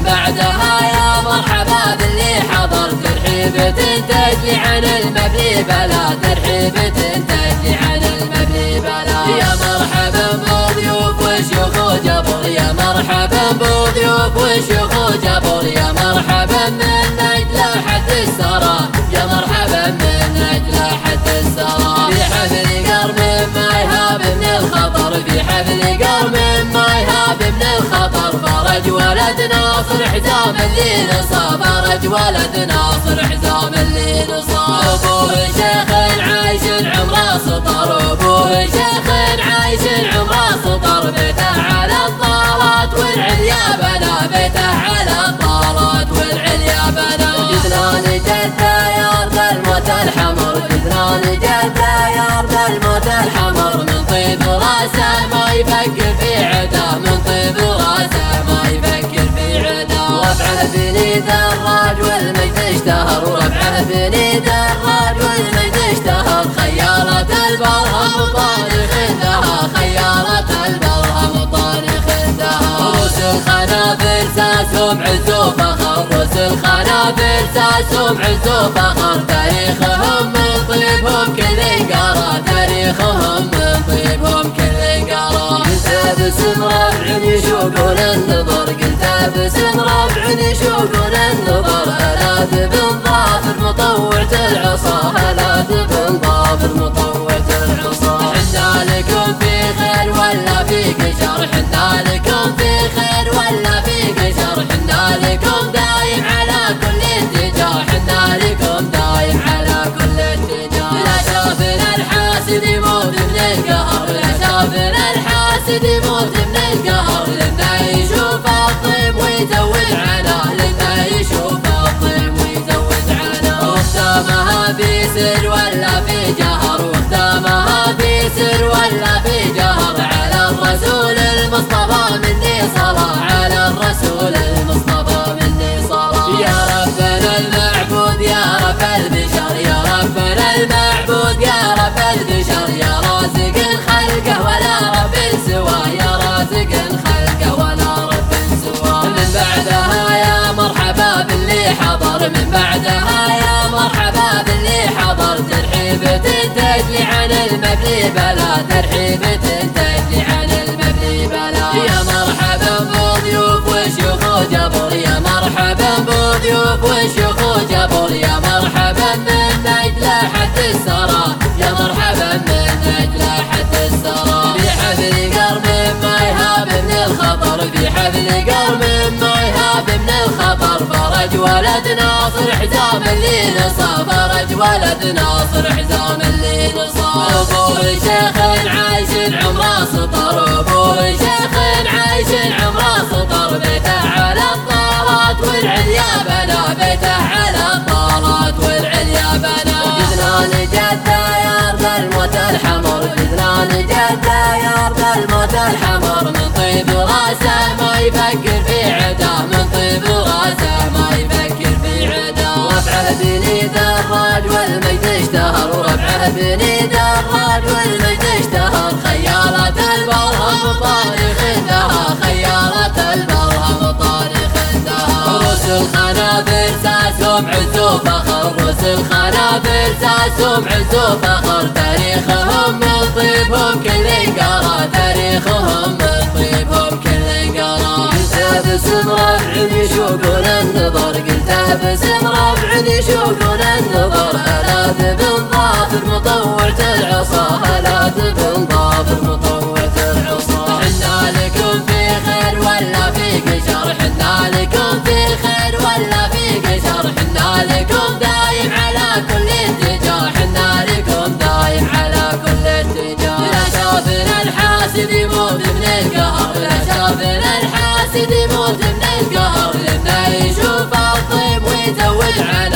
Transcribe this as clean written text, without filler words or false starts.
من بعدها يا مرحبا باللي حضر، ترحيبة تجلي عن المبلي بلا، ترحيبة تجلي عن المبلي بلا. يا مرحبا بضيوف وشيوخ وجبر، يا مرحبا بضيوف وشيوخ وجبر، يا مرحبا من نجل حد السرى، يا مرحبا من نجل حد السرى. في حفل قرب ما يهاب من الخطر، في حفل قرب ما يهاب من الخطر، فرج ولد ناصر حزام اللي نصاب، فرج ولد ناصر حزام اللي نصاب. ابوه شيخ عايش عمره سطر، ابوه شيخ عايش عمره سطر، بيته على الطارات والعليا بنا، بيته على الطارات والعليا بنا. جدران جده يا ارض الموت الحمر، جدران جده يا ارض الموت الحمر، من طيب راسه ما يفكر في عده، من طيب راسه ما يفكر في عده. ورفعه بني دراج والمجد اشتهر، ورفعه بني دراج والمجد اشتهر، خيارة البرهم طارخ انتهى، خيارة البرهم طارخ انتهى. روس الخنافر ساسهم عز وفخر، روس الخنافر ساسهم عز وفخر، تاريخهم من طيبهم كل قرى، تاريخهم من طيبهم كل قرى. قلت باسم رفع يشوقون النظر، قلت باسم رفع يشوقون النظر، هلا بن ظافر مطوعة العصا، هلا بن ظافر مطوعة العصا. حنا لكم في خير ولا في قشر، حنا لكم في خير ولا في قشر، حنا لكم دايم على كل اتجاه، حنا لكم دايم على كل اتجاه. لا شافنا الحاسد يموت من القهر، لا شافنا الحاسد يموت من القهر، لنا يشوف الطيب ويزود عناه، لنا يشوف الطيب ويزود عناه. واختامها في سر ولا في جهر، واختامها في سر ولا في جهر، على الرسول المصطفى مني صلاة، على الرسول المصطفى مني صلاة. يا ربنا المعبود يا رب البشر، يا ربنا المعبود يا رب البشر، يا رازق الخلق ولا رب سواه، يا رازق الخلق ولا رب سواه. من بعدها يا مرحبا باللي حضر، من بعدها يا مرحبا باللي حضر، ترحيبة تجلي عن المبلي بلا، ترحيبة تجلي عن المبلي بلا. يا مرحبا بضيوف وشيوخ وجبر، يا مرحبا بضيوف وشيوخ وجبر، يا مرحبا من نجل حد السرى، يا مرحبا من نجل حد السرى. في حفل قرب ما يهاب من الخطر، في حفل قرب ما يهاب من الخطر، فرج ولد ناصر حزام اللي نصاب، فرج ولد ناصر حزام اللي نصاب. ابوه شيخ عايش عمره سطر، ابوه شيخ عايش عمره سطر، بيته على الطارات والعليا بنا، بيته على الطارات والعليا بنا. جدران جده يا ارض الموت الحمر، جدران جده يا ارض الموت الحمر، من طيب راسه ما يفكر في عده، من طيب راسه ما يفكر في عده. ورفعه بني دراج والمجد اشتهر، ورفعه بني دراج والمجد اشتهر، خيارة البرهم طارخ انتهى، خيارة البرهم طارخ انتهى. روس الخنافر ساسهم عز وفخر، روس الخنافر ساسهم عز وفخر، تاريخهم من طيبهم كل قرى، تاريخهم من طيبهم كل قرى. قلت باسم رفع يشوقون النظر، قلت باسم رفع يشوقون النظر، هلا بن ظافر مطوعة العصا، هلا بن ظافر مطوعة العصا. حنا لكم في خير ولا في قشر، حنا لكم في خير ولا في قشر، حنا لكم دايم على كل اتجاه، حنا لكم دايم على كل اتجاه. لا شافنا الحاسد يموت من القهر، لا شافنا الحاسد يموت من القهر، لنا يشوف الطيب ويزود عناه.